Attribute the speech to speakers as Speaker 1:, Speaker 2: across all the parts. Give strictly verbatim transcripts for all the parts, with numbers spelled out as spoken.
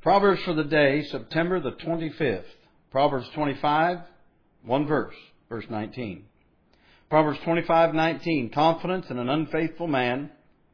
Speaker 1: Proverbs for the day, September the twenty-fifth. Proverbs twenty-five, one verse, verse nineteen. Proverbs twenty-five, nineteen. Confidence in an unfaithful man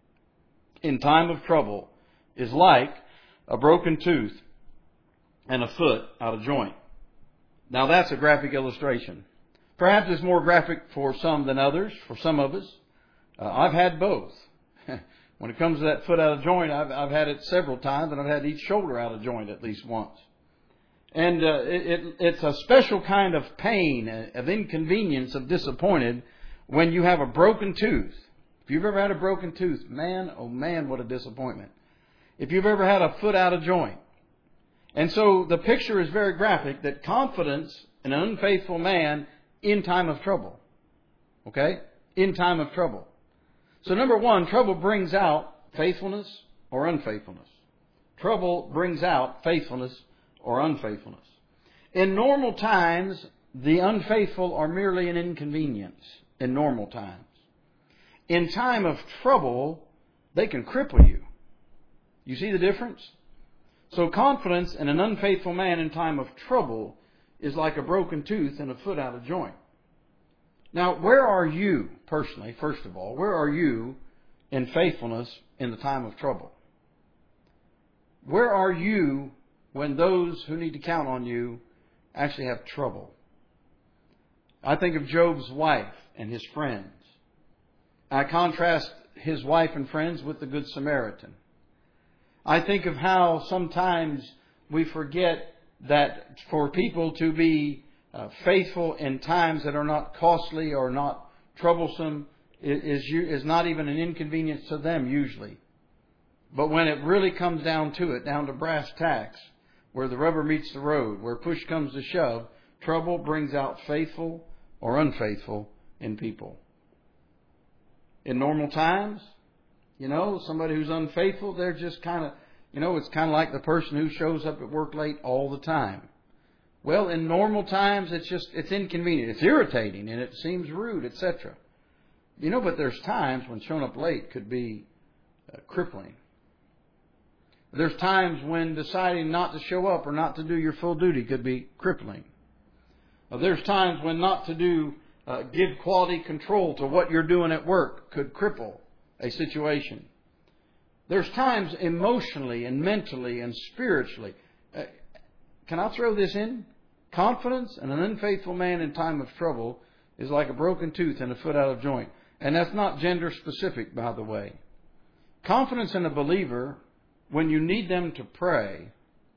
Speaker 1: in time of trouble is like a broken tooth and a foot out of joint. Now that's a graphic illustration. Perhaps it's more graphic for some than others, for some of us. Uh, I've had both. When it comes to that foot out of joint, I've, I've had it several times, and I've had each shoulder out of joint at least once. And uh, it, it, it's a special kind of pain, of inconvenience, of disappointed when you have a broken tooth. If you've ever had a broken tooth, man, oh man, what a disappointment. If you've ever had a foot out of joint. And so the picture is very graphic, that confidence in an unfaithful man in time of trouble. Okay? In time of trouble. So number one, trouble brings out faithfulness or unfaithfulness. Trouble brings out faithfulness or unfaithfulness. In normal times, the unfaithful are merely an inconvenience in normal times. In time of trouble, they can cripple you. You see the difference? So confidence in an unfaithful man in time of trouble is like a broken tooth and a foot out of joint. Now, where are you personally, first of all? Where are you in faithfulness in the time of trouble? Where are you when those who need to count on you actually have trouble? I think of Job's wife and his friends. I contrast his wife and friends with the Good Samaritan. I think of how sometimes we forget that for people to be uh, faithful in times that are not costly or not troublesome is, is not even an inconvenience to them usually. But when it really comes down to it, down to brass tacks, where the rubber meets the road, where push comes to shove, trouble brings out faithful or unfaithful in people. In normal times, you know, somebody who's unfaithful, they're just kind of, you know, it's kind of like the person who shows up at work late all the time. Well, in normal times, it's just, it's inconvenient. It's irritating and it seems rude, et cetera. You know, but there's times when showing up late could be uh, crippling. There's times when deciding not to show up or not to do your full duty could be crippling. Uh, there's times when not to do, uh, give quality control to what you're doing at work could cripple a situation. There's times emotionally and mentally and spiritually. Uh, can I throw this in? Confidence in an unfaithful man in time of trouble is like a broken tooth and a foot out of joint. And that's not gender specific, by the way. Confidence in a believer, when you need them to pray,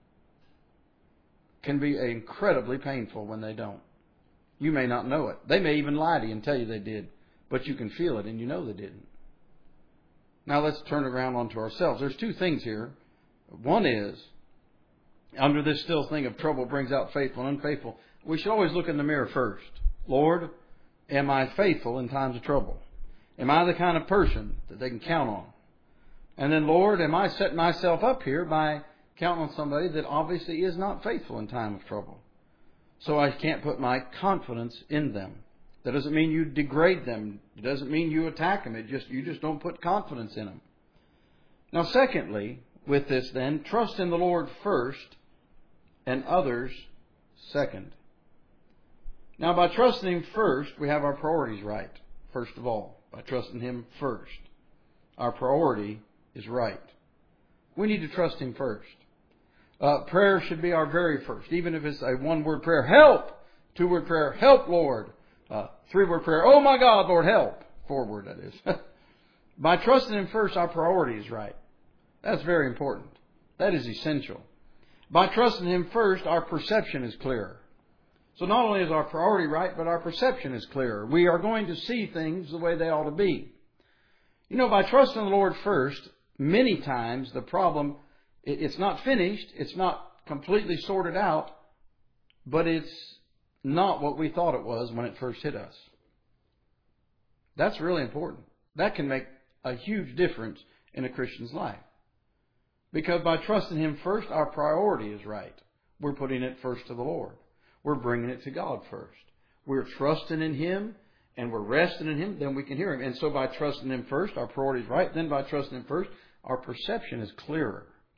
Speaker 1: can be incredibly painful when they don't. You may not know it. They may even lie to you and tell you they did. But you can feel it and you know they didn't. Now let's turn it around onto ourselves. There's two things here. One is, under this still thing of trouble brings out faithful and unfaithful, we should always look in the mirror first. Lord, am I faithful in times of trouble? Am I the kind of person that they can count on? And then, Lord, am I setting myself up here by counting on somebody that obviously is not faithful in time of trouble? So I can't put my confidence in them. That doesn't mean you degrade them. It doesn't mean you attack them. It just you just don't put confidence in them. Now, secondly, with this then, trust in the Lord first and others second. Now, by trusting Him first, we have our priorities right, first of all. By trusting Him first, our priority is right. We need to trust Him first. Uh, prayer should be our very first, even if it's a one-word prayer. Help! Two-word prayer. Help, Lord. Uh, three-word prayer. Oh, my God, Lord, help. Four-word, that is. By trusting Him first, our priority is right. That's very important. That is essential. By trusting Him first, our perception is clearer. So not only is our priority right, but our perception is clearer. We are going to see things the way they ought to be. You know, by trusting the Lord first, many times the problem, it's not finished, it's not completely sorted out, but it's not what we thought it was when it first hit us. That's really important. That can make a huge difference in a Christian's life. Because by trusting Him first, our priority is right. We're putting it first to the Lord. We're bringing it to God first. We're trusting in Him and we're resting in Him, then we can hear Him. And so by trusting Him first, our priority is right. Then by trusting Him first, our perception is clearer.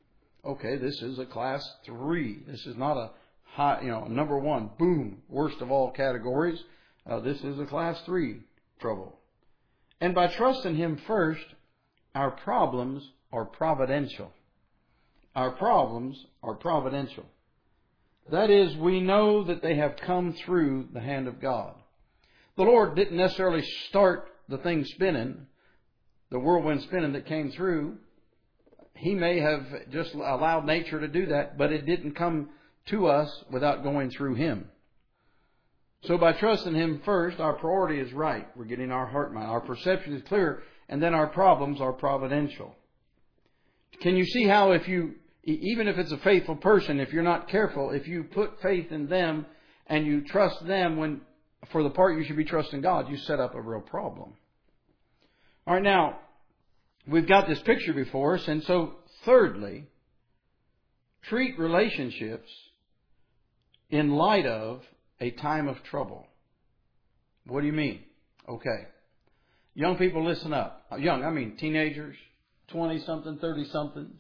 Speaker 1: Okay, this is a class three. This is not a high, you know, number one, boom, worst of all categories. Uh, this is a class three trouble. And by trusting Him first, our problems are providential. Our problems are providential. That is, we know that they have come through the hand of God. The Lord didn't necessarily start the thing spinning, the whirlwind spinning that came through. He may have just allowed nature to do that, but it didn't come to us without going through Him. So by trusting Him first, our priority is right. We're getting our heart mind. Our perception is clear, and then our problems are providential. Can you see how if you, even if it's a faithful person, if you're not careful, if you put faith in them and you trust them when for the part you should be trusting God, you set up a real problem. All right, now, we've got this picture before us, and so thirdly, treat relationships in light of a time of trouble. What do you mean? Okay. Young people, listen up. Young, I mean teenagers, twenty-something, thirty-somethings.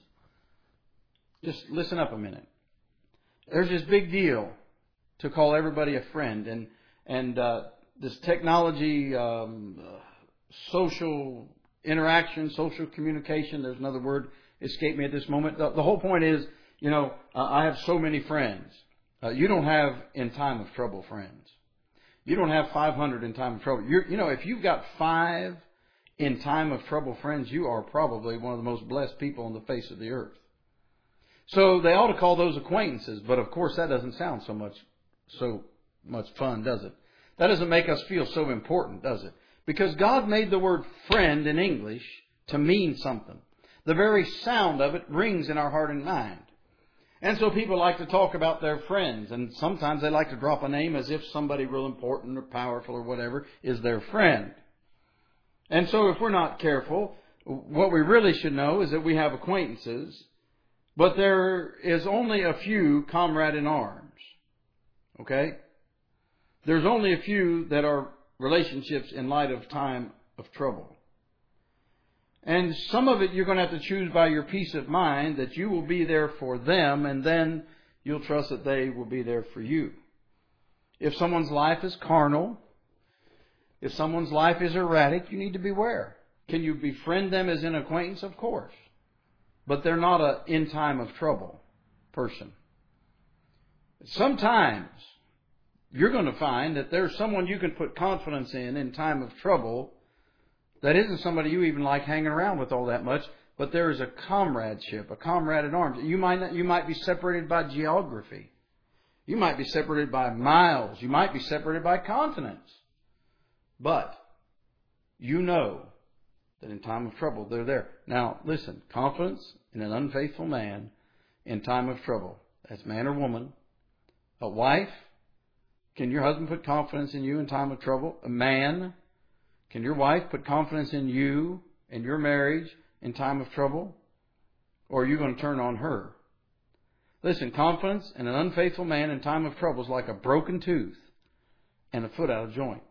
Speaker 1: Just listen up a minute. There's this big deal to call everybody a friend, and and uh, this technology, um, uh, social interaction, social communication, there's another word escaped me at this moment. The, the whole point is, you know, uh, I have so many friends. Uh, you don't have in time of trouble friends. You don't have five hundred in time of trouble. You're, you know, if you've got five in time of trouble friends, you are probably one of the most blessed people on the face of the earth. So they ought to call those acquaintances, but of course that doesn't sound so much so much fun, does it? That doesn't make us feel so important, does it? Because God made the word friend in English to mean something. The very sound of it rings in our heart and mind. And so people like to talk about their friends, and sometimes they like to drop a name as if somebody real important or powerful or whatever is their friend. And so if we're not careful, what we really should know is that we have acquaintances, but there is only a few comrade in arms. Okay? There's only a few that are relationships in light of time of trouble. And some of it you're going to have to choose by your peace of mind that you will be there for them, and then you'll trust that they will be there for you. If someone's life is carnal, if someone's life is erratic, you need to beware. Can you befriend them as an acquaintance? Of course. But they're not a in time of trouble person. Sometimes you're going to find that there's someone you can put confidence in in time of trouble that isn't somebody you even like hanging around with all that much, but there is a comradeship, a comrade in arms. You might not, you might be separated by geography. You might be separated by miles. You might be separated by continents. But you know that in time of trouble, they're there. Now, listen, confidence in an unfaithful man in time of trouble. That's man or woman. A wife, can your husband put confidence in you in time of trouble? A man, can your wife put confidence in you and your marriage in time of trouble? Or are you going to turn on her? Listen, confidence in an unfaithful man in time of trouble is like a broken tooth and a foot out of joint.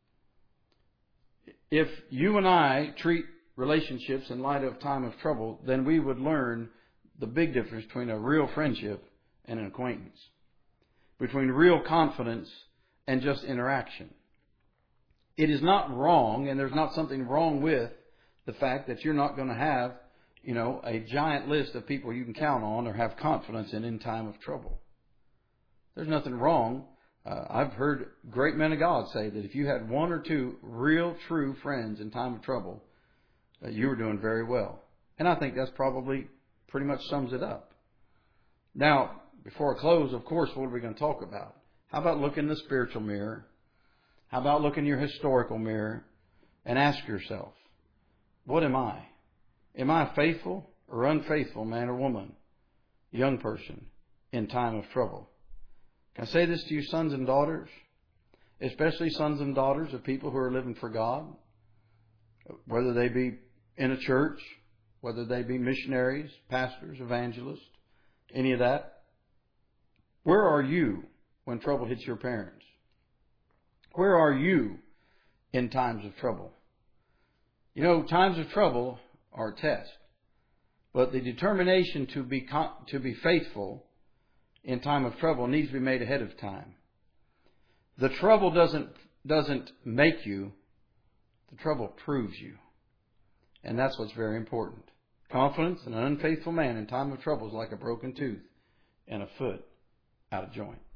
Speaker 1: If you and I treat relationships in light of time of trouble, then we would learn the big difference between a real friendship and an acquaintance. Between real confidence and just interaction. It is not wrong, and there's not something wrong with the fact that you're not going to have, you know, a giant list of people you can count on or have confidence in in time of trouble. There's nothing wrong. Uh, I've heard great men of God say that if you had one or two real, true friends in time of trouble, uh, you were doing very well. And I think that's probably pretty much sums it up. Now, before I close, of course, what are we going to talk about? How about look in the spiritual mirror? How about look in your historical mirror and ask yourself, what am I? Am I a faithful or unfaithful man or woman, young person, in time of trouble? Can I say this to you, sons and daughters? Especially sons and daughters of people who are living for God, whether they be in a church, whether they be missionaries, pastors, evangelists, any of that. Where are you when trouble hits your parents? Where are you in times of trouble? You know, times of trouble are a test. But the determination to be to be faithful in time of trouble needs to be made ahead of time. The trouble doesn't doesn't make you. The trouble proves you. And that's what's very important. Confidence in an unfaithful man in time of trouble is like a broken tooth and a foot out of joint.